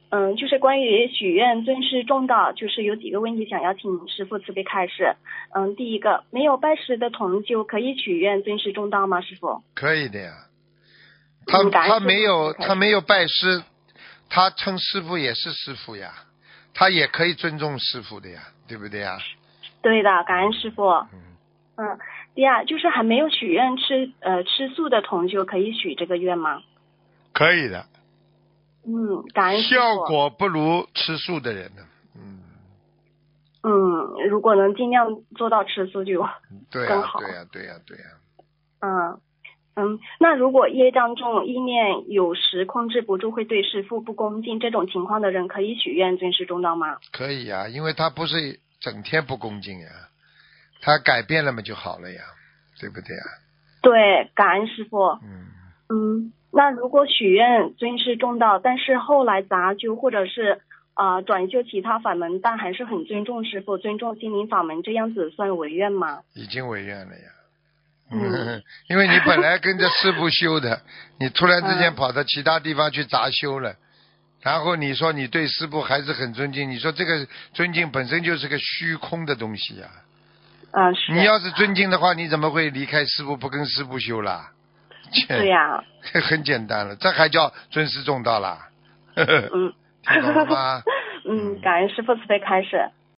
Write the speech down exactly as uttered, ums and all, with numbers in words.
嗯，就是关于许愿尊师重道，就是有几个问题想要请师父慈悲开示。嗯，第一个，没有拜师的同修可以许愿尊师重道吗？师父？ 可以的呀。他、 嗯、 他没有他没有拜师，他称师傅也是师傅呀，他也可以尊重师傅的呀，对不对呀？ 对的，感恩师父。 嗯。 嗯，第二就是还没有许愿吃呃吃素的同修可以许这个愿吗？ 可以的。 嗯，感恩师父。 效果不如吃素的人呢。嗯。 嗯，如果能尽量做到吃素就更好。 对呀、对呀、对呀、对呀。 嗯嗯，那如果业障重，意念有时控制不住，会对师父不恭敬，这种情况的人可以许愿尊师重道吗？ 可以呀、因为他不是整天不恭敬呀，他改变了嘛就好了呀，对不对呀？ 对，感恩师父。 嗯。 嗯，那如果许愿尊师重道，但是后来杂修或者是啊、呃、转修其他法门，但还是很尊重师父，尊重心灵法门，这样子算违愿吗？ 已经违愿了呀。 嗯， 因为你本来跟着师父修的，你突然之间嗯跑到其他地方去杂修了，然后你说你对师父还是很尊敬，你说这个尊敬本身就是个虚空的东西呀、 嗯，是。 你要是尊敬的话，你怎么会离开师父不跟师父修啦？ 对呀、 很简单了，这还叫尊师重道啦？ 嗯， 听懂了吗？ 嗯，感恩师父慈悲开示。